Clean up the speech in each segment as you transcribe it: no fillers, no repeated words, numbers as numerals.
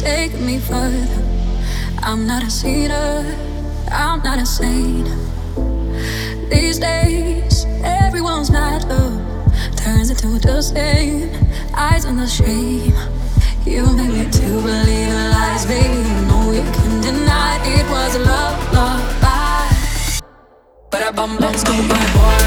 take me further. I'm not a sinner, I'm not a saint. These days, everyone's mad love turns into the same. Eyes on the shame. You made me to believe in lies, baby. You know you can deny it was a love, love, bye. But I bum, let's go, my boy.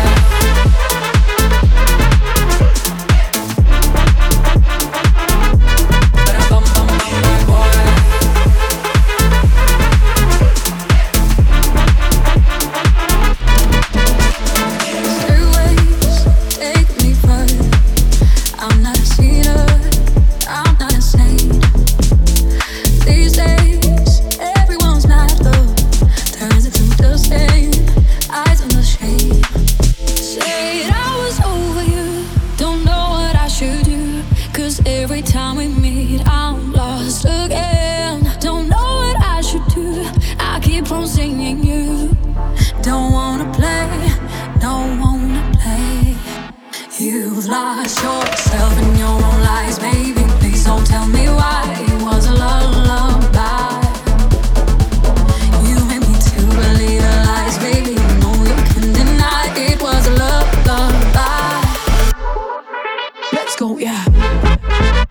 You've lost yourself in your own lies, baby. Please don't tell me why it was a lullaby. You made me to believe the lies, baby. You know you can deny it was a lullaby. Let's go, yeah.